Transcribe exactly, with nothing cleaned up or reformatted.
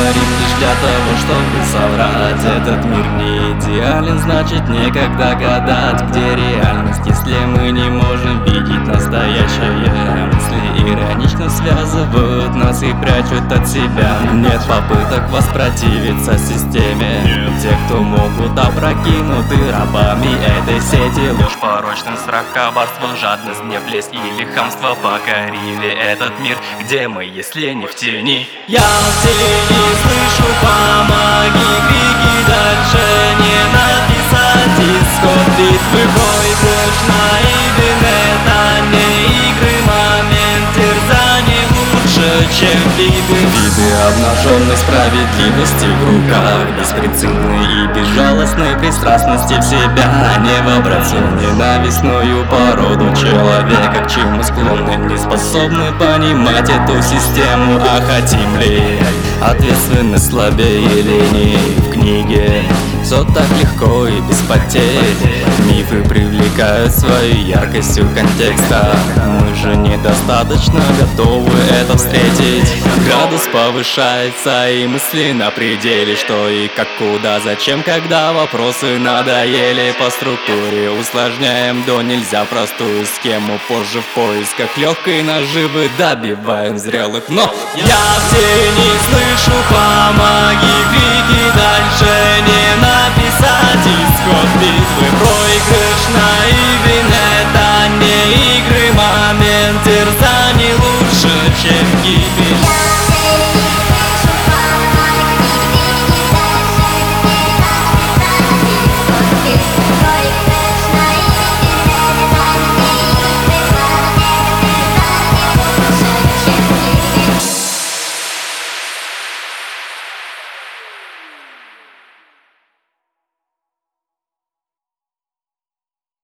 говорим лишь для того, чтобы соврать. Этот мир не идеален, значит некогда гадать, где реальность, если мы не можем видеть настоящее. Мысли иронично связывают нас и прячут от себя. Нет попыток воспротивиться системе. Те, кто могут, опрокинуты рабами этой сети. Ложь, порочность, страх, коварство, жадность, гнев, лесть или хамство покорили этот мир, где мы, если не в тени. Я в тени слышу, помоги, крики, дальше не написать исход битвы. Проигрыш наивен, это не игры, момент терзания лучше, чем виды. Виды обнаженной справедливости в руках, беспринципной и безжалостной пристрастности в себя. Не вобраться в ненавистную породу человека, к чему склонны, не способны понимать эту систему. А хотим ли ответственность слабее линии в книге? Все так легко и без потерь. Мифы привлекают своей яркостью контекста. Мы же недостаточно готовы это встретить. Градус повышается и мысли на пределе. Что и как, куда, зачем, когда вопросы надоели. По структуре усложняем до нельзя простую схему. Позже в поисках легкой наживы добиваем зрелых. Но я в тени слышу, помоги, крики, дальше не написать исход битвы. Проигрыш наивен, это не игры, момент терзаний лучше, чем гибель.